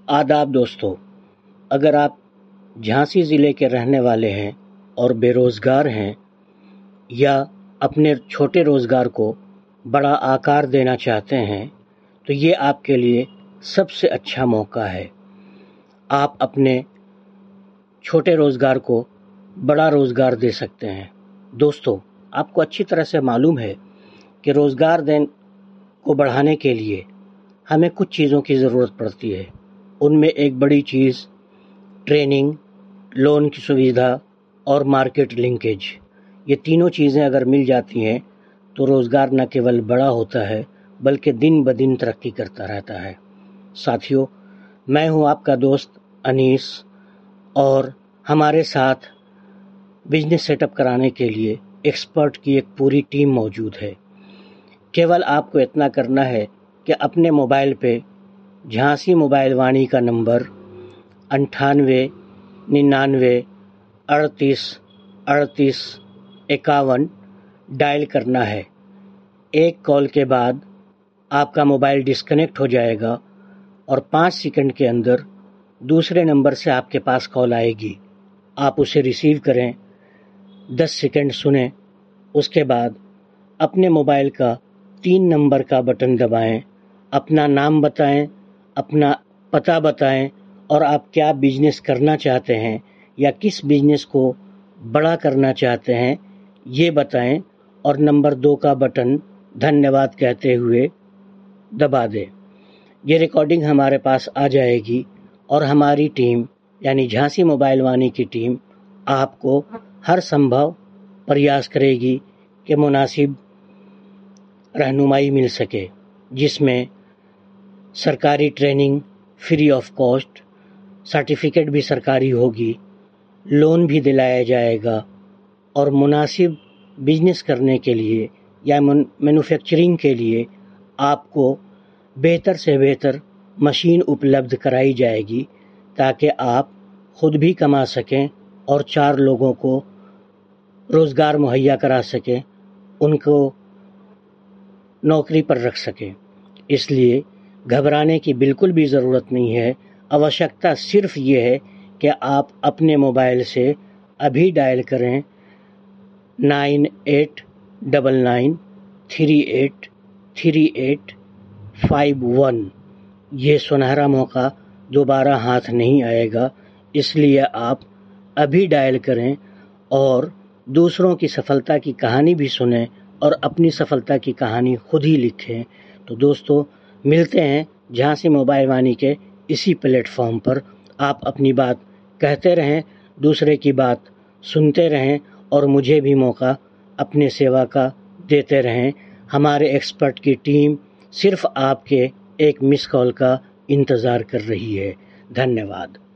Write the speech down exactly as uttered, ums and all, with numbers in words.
आदाब दोस्तों, अगर आप झांसी ज़िले के रहने वाले हैं और बेरोज़गार हैं या अपने छोटे रोज़गार को बड़ा आकार देना चाहते हैं तो ये आपके लिए सबसे अच्छा मौका है। आप अपने छोटे रोज़गार को बड़ा रोज़गार दे सकते हैं। दोस्तों, आपको अच्छी तरह से मालूम है कि रोज़गार देन को बढ़ाने के लिए हमें कुछ चीज़ों की ज़रूरत पड़ती है। उनमें एक बड़ी चीज़ ट्रेनिंग, लोन की सुविधा और मार्केट लिंकेज, ये तीनों चीज़ें अगर मिल जाती हैं तो रोज़गार न केवल बड़ा होता है बल्कि दिन ब दिन तरक्की करता रहता है। साथियों, मैं हूं आपका दोस्त अनीस और हमारे साथ बिजनेस सेटअप कराने के लिए एक्सपर्ट की एक पूरी टीम मौजूद है। केवल आपको इतना करना है कि अपने मोबाइल पे झांसी मोबाइल वाणी का नंबर अंठानवे निन्यानवे अड़तीस अड़तीस इक्यावन डायल करना है। एक कॉल के बाद आपका मोबाइल डिस्कनेक्ट हो जाएगा और पाँच सेकंड के अंदर दूसरे नंबर से आपके पास कॉल आएगी। आप उसे रिसीव करें, दस सेकंड सुनें, उसके बाद अपने मोबाइल का तीन नंबर का बटन दबाएं, अपना नाम बताएं, अपना पता बताएं और आप क्या बिजनेस करना चाहते हैं या किस बिजनेस को बड़ा करना चाहते हैं ये बताएं और नंबर दो का बटन धन्यवाद कहते हुए दबा दें। ये रिकॉर्डिंग हमारे पास आ जाएगी और हमारी टीम यानी झांसी मोबाइल वाणी की टीम आपको हर संभव प्रयास करेगी कि मुनासिब रहनुमाई मिल सके, जिसमें सरकारी training free of cost, certificate भी सरकारी होगी, लोन भी दिलाया जाएगा और मुनासिब बिजनेस करने के लिए या मैन्युफैक्चरिंग के लिए आपको बेहतर से बेहतर मशीन उपलब्ध कराई जाएगी ताकि आप खुद भी कमा सकें और चार लोगों को रोज़गार मुहैया करा सकें, उनको नौकरी पर रख सकें। इसलिए घबराने की बिल्कुल भी ज़रूरत नहीं है। आवश्यकता सिर्फ ये है कि आप अपने मोबाइल से अभी डायल करें nine eight double nine three eight three eight five one. ये सुनहरा मौका दोबारा हाथ नहीं आएगा, इसलिए आप अभी डायल करें और दूसरों की सफलता की कहानी भी सुनें और अपनी सफलता की कहानी खुद ही लिखें। तो दोस्तों, मिलते हैं झांसी मोबाइल वाणी के इसी प्लेटफॉर्म पर। आप अपनी बात कहते रहें, दूसरे की बात सुनते रहें और मुझे भी मौका अपने सेवा का देते रहें। हमारे एक्सपर्ट की टीम सिर्फ आपके एक मिस कॉल का इंतज़ार कर रही है। धन्यवाद।